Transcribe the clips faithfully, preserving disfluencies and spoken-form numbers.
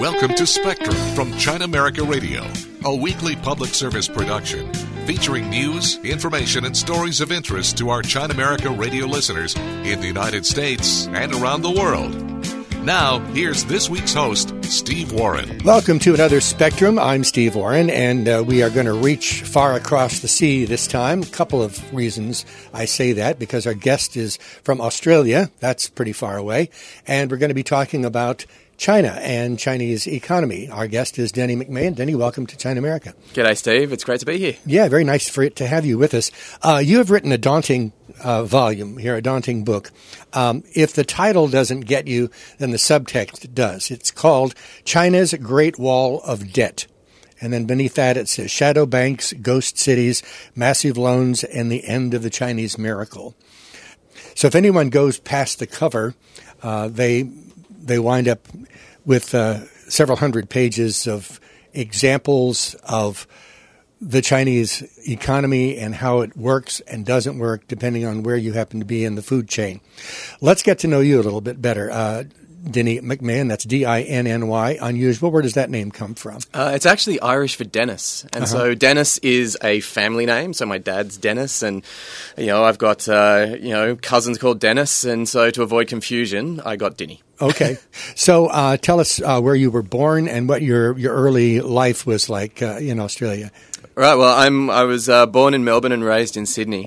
Welcome to Spectrum from China America Radio, a weekly public service production featuring news, information, and stories of interest to our China America Radio listeners in the United States and around the world. Now, here's this week's host, Steve Warren. Welcome to another Spectrum. I'm Steve Warren, and uh, we are going to reach far across the sea this time. A couple of reasons I say that, because our guest is from Australia. That's pretty far away. And we're going to be talking about China and Chinese economy. Our guest is Denny McMahon. Denny, welcome to China America. G'day, Steve. It's great to be here. Yeah, very nice for it to have you with us. Uh, you have written a daunting uh, volume here, a daunting book. Um, if the title doesn't get you, then the subtext does. It's called China's Great Wall of Debt. And then beneath that it says Shadow Banks, Ghost Cities, Massive Loans, and the End of the Chinese Miracle. So if anyone goes past the cover, uh, they they wind up with uh, several hundred pages of examples of the Chinese economy and how it works and doesn't work depending on where you happen to be in the food chain. Let's get to know you a little bit better. Uh, Denny McMahon, that's D I N N Y, unusual. Where does that name come from? Uh, it's actually Irish for Dennis. And uh-huh. so Dennis is a family name. So my dad's Dennis, and, you know, I've got, uh, you know, cousins called Dennis. And so to avoid confusion, I got Denny. Okay. So uh, tell us uh, where you were born and what your, your early life was like uh, in Australia. Right. Well, I'm I was uh, born in Melbourne and raised in Sydney,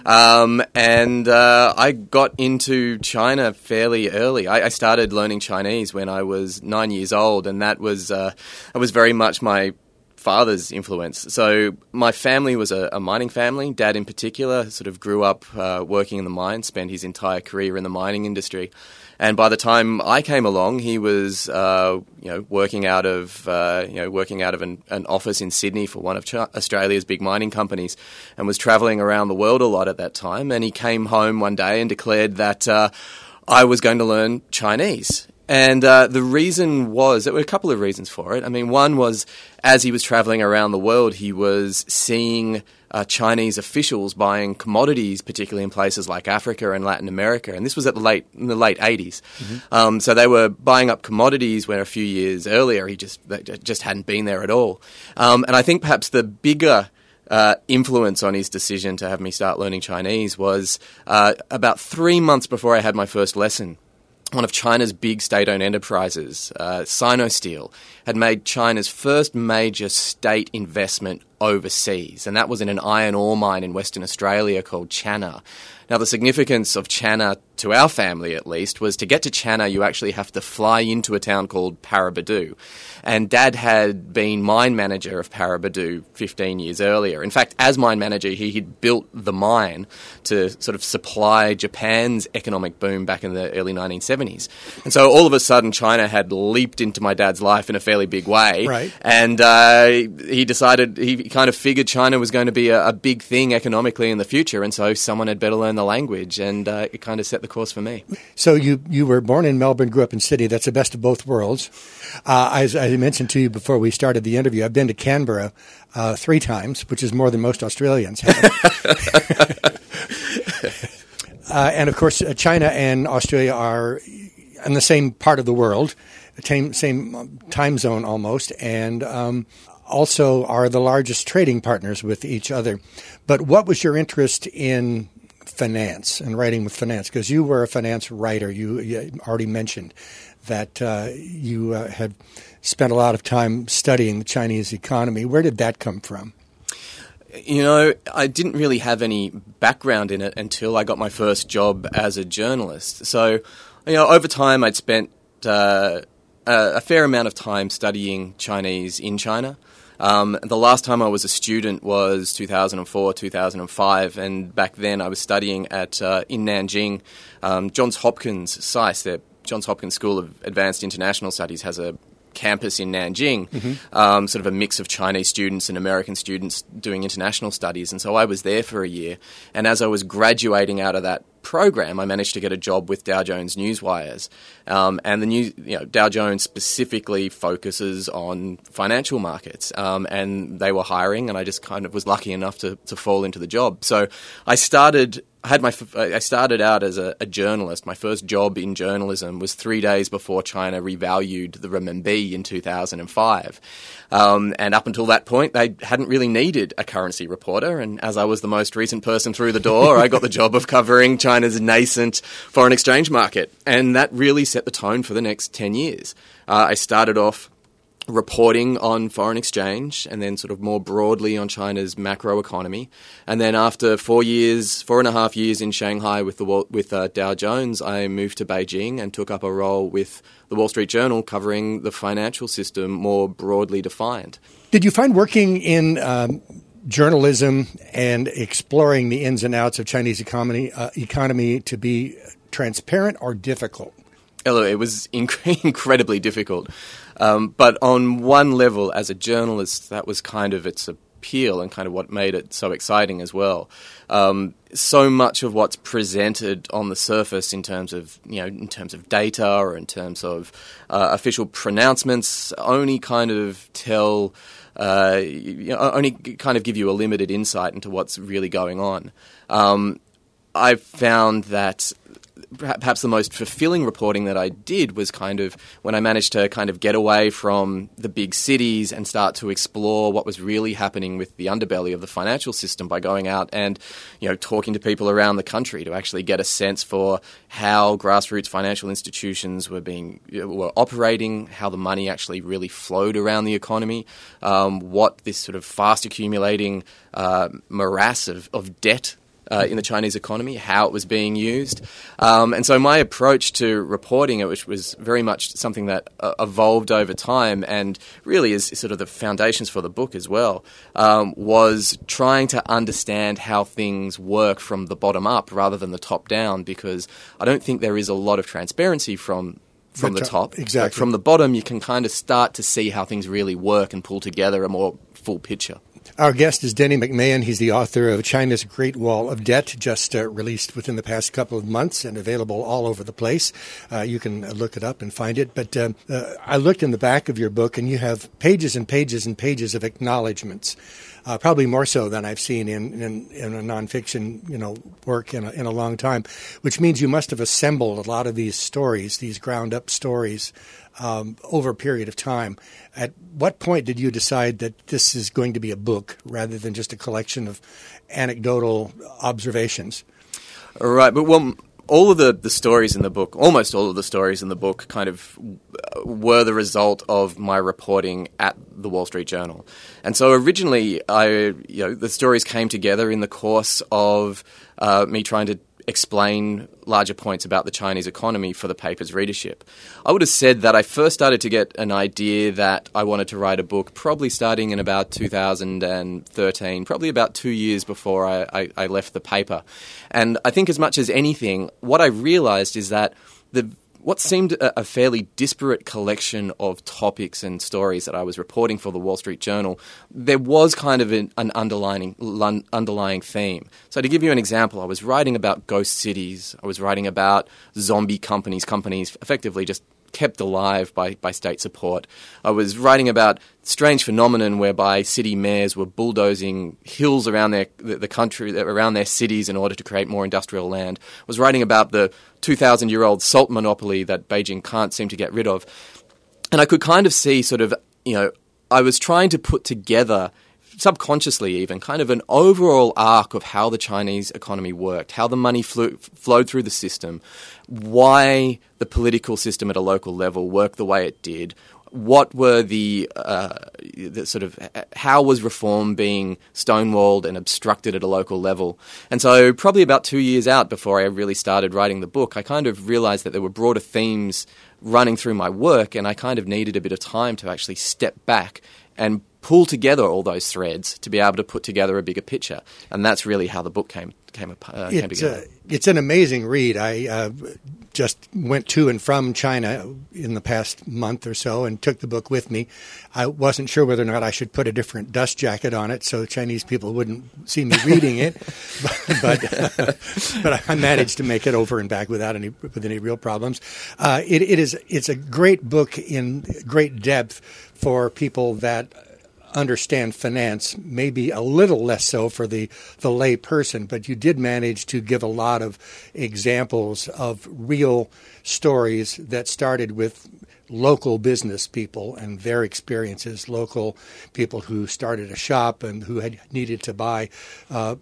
um, and uh, I got into China fairly early. I, I started learning Chinese when I was nine years old, and that was uh, that was very much my father's influence. So my family was a, a mining family. Dad, in particular, sort of grew up uh, working in the mine, spent his entire career in the mining industry. And by the time I came along, he was, uh, you know, working out of, uh, you know, working out of an, an office in Sydney for one of Ch- Australia's big mining companies, and was travelling around the world a lot at that time. And he came home one day and declared that uh, I was going to learn Chinese. And uh, the reason was, there were a couple of reasons for it. I mean, one was, as he was travelling around the world, he was seeing uh, Chinese officials buying commodities, particularly in places like Africa and Latin America. And this was at the late in the late eighties. Mm-hmm. Um, so they were buying up commodities where a few years earlier he just they just hadn't been there at all. Um, and I think perhaps the bigger Uh, influence on his decision to have me start learning Chinese was uh, about three months before I had my first lesson. One of China's big state-owned enterprises, uh, Sinosteel, had made China's first major state investment overseas, and that was in an iron ore mine in Western Australia called Channa. Now, the significance of Channa, to our family at least, was to get to Channa, you actually have to fly into a town called Paraburdoo. And Dad had been mine manager of Paraburdoo fifteen years earlier. In fact, as mine manager, he had built the mine to sort of supply Japan's economic boom back in the early nineteen seventies. And so all of a sudden, China had leaped into my dad's life in a fairly big way. Right. And uh, he decided, he kind of figured China was going to be a, a big thing economically in the future. And so someone had better learn the language, and uh, it kind of set the course for me. So you, you were born in Melbourne, grew up in Sydney. That's the best of both worlds. Uh, as I mentioned to you before we started the interview, I've been to Canberra uh, three times, which is more than most Australians have. uh, and, of course, uh, China and Australia are in the same part of the world, same, same time zone almost, and um, also are the largest trading partners with each other. But what was your interest in finance and writing with finance? Because you were a finance writer. You, you already mentioned that uh, you uh, had spent a lot of time studying the Chinese economy. Where did that come from? You know, I didn't really have any background in it until I got my first job as a journalist. So, you know, over time I'd spent uh, a, a fair amount of time studying Chinese in China. Um, the last time I was a student was two thousand four, two thousand five, and back then I was studying at uh, in Nanjing, um, Johns Hopkins S A I S, the Johns Hopkins School of Advanced International Studies, has a campus in Nanjing, mm-hmm. um, sort of a mix of Chinese students and American students doing international studies. And so I was there for a year. And as I was graduating out of that program, I managed to get a job with Dow Jones Newswires. Um, and the new, you know, Dow Jones specifically focuses on financial markets. Um, and they were hiring, and I just kind of was lucky enough to, to fall into the job. So I started I had my. I started out as a, a journalist. My first job in journalism was three days before China revalued the renminbi in two thousand five, um, and up until that point, they hadn't really needed a currency reporter. And as I was the most recent person through the door, I got the job of covering China's nascent foreign exchange market, and that really set the tone for the next ten years. Uh, I started off reporting on foreign exchange and then sort of more broadly on China's macroeconomy. And then after four years, four and a half years in Shanghai with the with uh, Dow Jones, I moved to Beijing and took up a role with the Wall Street Journal covering the financial system more broadly defined. Did you find working in um, journalism and exploring the ins and outs of Chinese economy, uh, economy to be transparent or difficult? Hello, it was inc- incredibly difficult. Um, but on one level, as a journalist, that was kind of its appeal and kind of what made it so exciting as well. Um, so much of what's presented on the surface in terms of, you know, in terms of data or in terms of uh, official pronouncements only kind of tell, uh, you know, only kind of give you a limited insight into what's really going on. Um, I've found that perhaps the most fulfilling reporting that I did was kind of when I managed to kind of get away from the big cities and start to explore what was really happening with the underbelly of the financial system by going out and, you know, talking to people around the country to actually get a sense for how grassroots financial institutions were being were operating, how the money actually really flowed around the economy, um, what this sort of fast accumulating uh, morass of, of debt Uh, in the Chinese economy, how it was being used. Um, and so my approach to reporting it, which was very much something that uh, evolved over time and really is sort of the foundations for the book as well, um, was trying to understand how things work from the bottom up rather than the top down, because I don't think there is a lot of transparency from from the, the top. Exactly. But from the bottom, you can kind of start to see how things really work and pull together a more full picture. Our guest is Denny McMahon. He's the author of China's Great Wall of Debt, just uh, released within the past couple of months and available all over the place. Uh, you can look it up and find it. But uh, uh, I looked in the back of your book, and you have pages and pages and pages of acknowledgments, uh, probably more so than I've seen in, in, in a nonfiction, you know, work in a, in a long time, which means you must have assembled a lot of these stories, these ground-up stories, Um, over a period of time. At what point did you decide that this is going to be a book rather than just a collection of anecdotal observations? Right, but well, all of the, the stories in the book, almost all of the stories in the book kind of were the result of my reporting at the Wall Street Journal. And so originally, I, you know, the stories came together in the course of uh, me trying to explain larger points about the Chinese economy for the paper's readership. I would have said that I first started to get an idea that I wanted to write a book probably starting in about two thousand thirteen, probably about two years before I, I, I left the paper. And I think as much as anything, what I realized is that the what seemed a, a fairly disparate collection of topics and stories that I was reporting for the Wall Street Journal, there was kind of an, an underlying underlying theme. So to give you an example, I was writing about ghost cities. I was writing about zombie companies, companies effectively just kept alive by, by state support. I was writing about strange phenomenon whereby city mayors were bulldozing hills around their the, the country, around their cities in order to create more industrial land. I was writing about the two thousand year old salt monopoly that Beijing can't seem to get rid of. And I could kind of see sort of, you know, I was trying to put together, subconsciously even, kind of an overall arc of how the Chinese economy worked, how the money flew, flowed through the system, why the political system at a local level worked the way it did, what were the, uh, the sort of, how was reform being stonewalled and obstructed at a local level. And so probably about two years out before I really started writing the book, I kind of realized that there were broader themes running through my work, and I kind of needed a bit of time to actually step back and pull together all those threads to be able to put together a bigger picture. And that's really how the book came came, uh, came it's, together. Uh, it's an amazing read. I uh, just went to and from China in the past month or so and took the book with me. I wasn't sure whether or not I should put a different dust jacket on it so Chinese people wouldn't see me reading it, but but, uh, but I managed to make it over and back without any with any real problems. Uh, it, it is it's a great book in great depth for people that understand finance, maybe a little less so for the, the lay person, but you did manage to give a lot of examples of real stories that started with local business people and their experiences, local people who started a shop and who had needed to buy uh,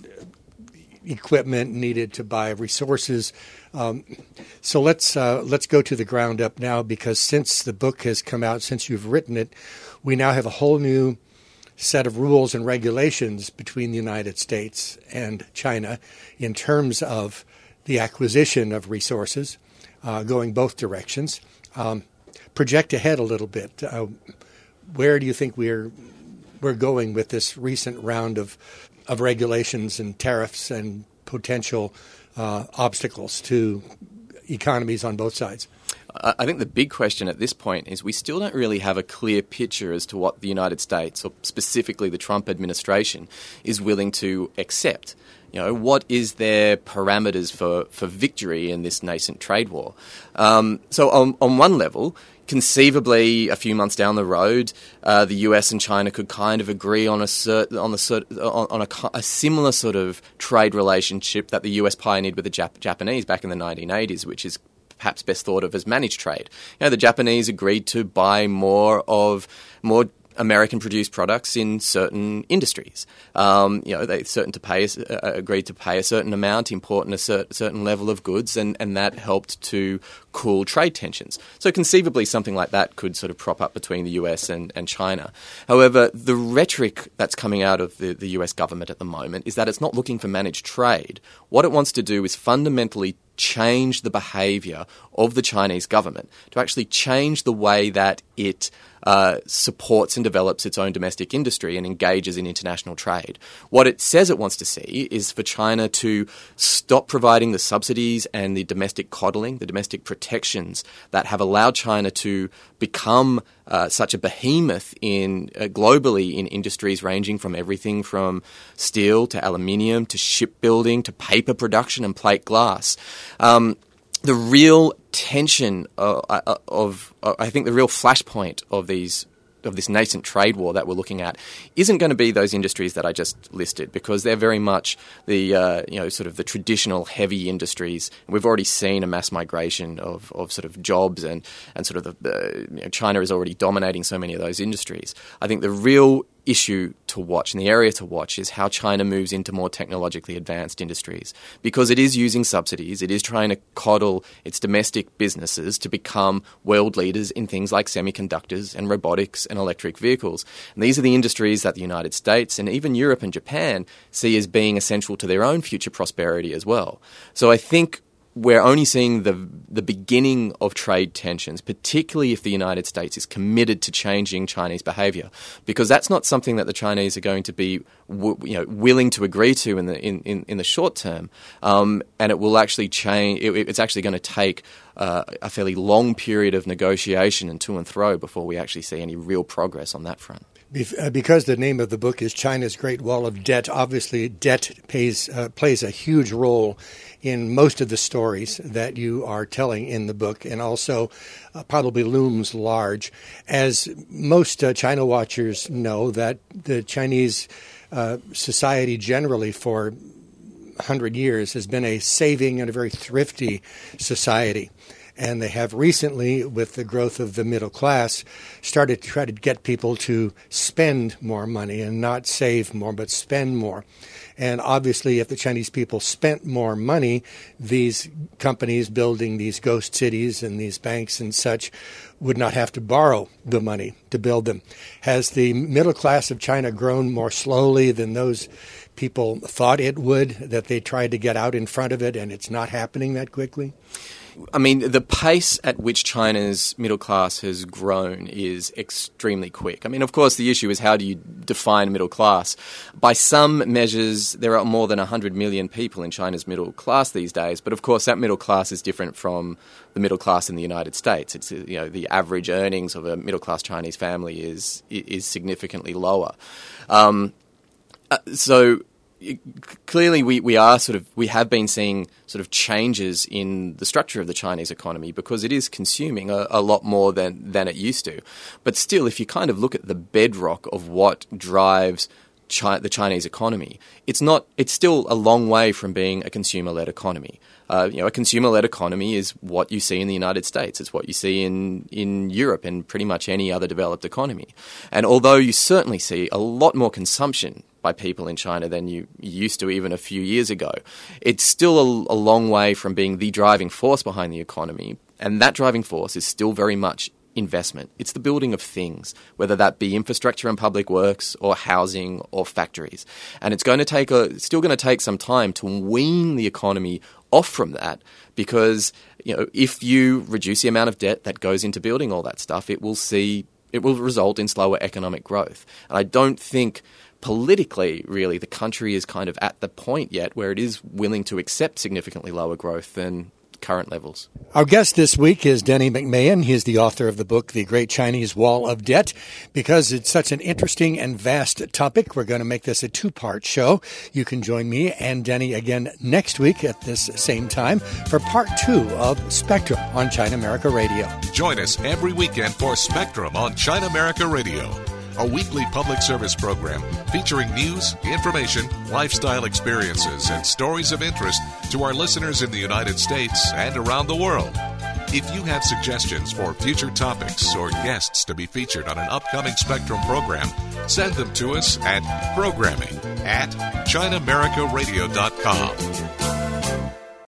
equipment, needed to buy resources. Um, so let's uh, let's go to the ground up now, because since the book has come out, since you've written it, we now have a whole new set of rules and regulations between the United States and China in terms of the acquisition of resources, uh, going both directions. Um, project ahead a little bit. Uh, where do you think we're we're going with this recent round of of regulations and tariffs and potential uh, obstacles to economies on both sides? I think the big question at this point is we still don't really have a clear picture as to what the United States, or specifically the Trump administration, is willing to accept. You know, what is their parameters for, for victory in this nascent trade war? Um, so on, on one level, conceivably, a few months down the road, uh, the U S and China could kind of agree on a cert, on the cert, on, on a, a similar sort of trade relationship that the U S pioneered with the Jap- Japanese back in the nineteen eighties, which is perhaps best thought of as managed trade. You know, the Japanese agreed to buy more of more American-produced products in certain industries. Um, you know, they certain to pay uh, agreed to pay a certain amount, import a cer- certain level of goods, and, and that helped to cool trade tensions. So conceivably, something like that could sort of prop up between the U S and, and China. However, the rhetoric that's coming out of the, the U S government at the moment is that it's not looking for managed trade. What it wants to do is fundamentally change the behaviour of the Chinese government, to actually change the way that it uh, supports and develops its own domestic industry and engages in international trade. What it says it wants to see is for China to stop providing the subsidies and the domestic coddling, the domestic protections that have allowed China to become uh, such a behemoth in uh, globally in industries ranging from everything from steel to aluminium to shipbuilding to paper production and plate glass. Um, the real tension of, of, of, I think the real flashpoint of these of this nascent trade war that we're looking at isn't going to be those industries that I just listed, because they're very much the uh, you know sort of the traditional heavy industries. We've already seen a mass migration of, of sort of jobs, and and sort of the uh, you know, China is already dominating so many of those industries. I think the real issue to watch and the area to watch is how China moves into more technologically advanced industries, because it is using subsidies, it is trying to coddle its domestic businesses to become world leaders in things like semiconductors and robotics and electric vehicles. And these are the industries that the United States and even Europe and Japan see as being essential to their own future prosperity as well. So I think we're only seeing the the beginning of trade tensions, particularly if the United States is committed to changing Chinese behaviour, because that's not something that the Chinese are going to be w- you know willing to agree to in the in, in, in the short term, um, and it will actually change. It, it's actually going to take uh, a fairly long period of negotiation and to and fro before we actually see any real progress on that front. Because the name of the book is China's Great Wall of Debt, obviously debt pays, uh, plays a huge role in most of the stories that you are telling in the book, and also uh, probably looms large. As most uh, China watchers know, that the Chinese uh, society generally for one hundred years has been a saving and a very thrifty society. And they have recently, with the growth of the middle class, started to try to get people to spend more money and not save more, but spend more. And obviously, if the Chinese people spent more money, these companies building these ghost cities and these banks and such would not have to borrow the money to build them. Has the middle class of China grown more slowly than those people thought it would, that they tried to get out in front of it, and it's not happening that quickly? I mean, the pace at which China's middle class has grown is extremely quick. I mean, of course, the issue is how do you define middle class? By some measures, there are more than one hundred million people in China's middle class these days. But of course, that middle class is different from the middle class in the United States. It's, you know, the average earnings of a middle class Chinese family is is significantly lower. Um, uh, so. clearly we, we are sort of, we have been seeing sort of changes in the structure of the Chinese economy because it is consuming a, a lot more than, than it used to. But still, if you kind of look at the bedrock of what drives Chi- the Chinese economy, it's not, it's still a long way from being a consumer-led economy. Uh, you know, a consumer-led economy is what you see in the United States. It's what you see in, in Europe and pretty much any other developed economy. And although you certainly see a lot more consumption by people in China than you used to even a few years ago, it's still a, a long way from being the driving force behind the economy. And that driving force is still very much investment. It's the building of things, whether that be infrastructure and public works or housing or factories. And it's going to take a, it's still going to take some time to wean the economy off from that, because, you know, if you reduce the amount of debt that goes into building all that stuff, it will see, it will result in slower economic growth. And I don't think politically, really, the country is kind of at the point yet where it is willing to accept significantly lower growth than current levels. Our guest this week is Denny McMahon. He is the author of the book, The Great Chinese Wall of Debt. Because it's such an interesting and vast topic, we're going to make this a two-part show. You can join me and Denny again next week at this same time for part two of Spectrum on China America Radio. Join us every weekend for Spectrum on China America Radio, a weekly public service program featuring news, information, lifestyle experiences, and stories of interest to our listeners in the United States and around the world. If you have suggestions for future topics or guests to be featured on an upcoming Spectrum program, send them to us at programming at china america radio dot com.